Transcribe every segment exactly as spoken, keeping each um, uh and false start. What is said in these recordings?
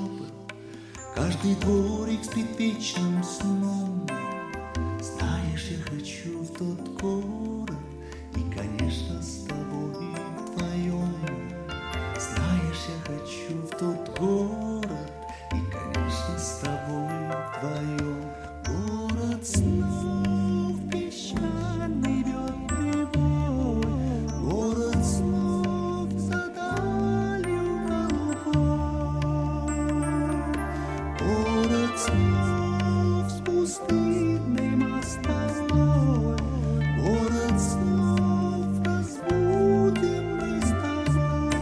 Каждый дворик спит вечным сном. Знаешь, я хочу в тот город, и, конечно, с тобой вдвоем. Знаешь, я хочу в тот город, и, конечно, с тобой вдвоем. Город снов, песчаный бьет прибой, город снов за далью голубой, город снов с пустынной мостовой, город снов разбудим мы с тобой.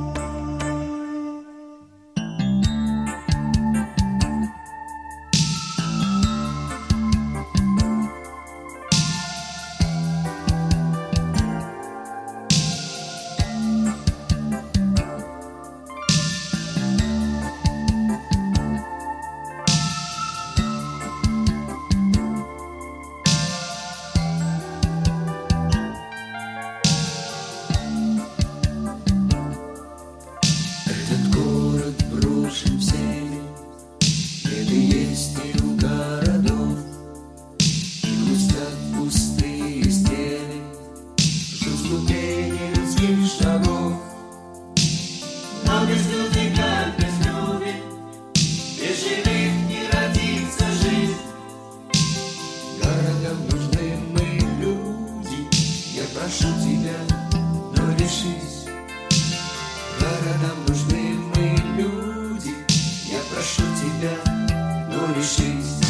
Этот город брошен всеми, где-то есть и у городов, и хрустят пустые стены, ждут ступени людских шагов. Но без людей, как без любви, без живых не родится жизнь. Городам нужны мы люди, я прошу тебя, но решись. Городам нужны мы люди, я прошу тебя, но решись.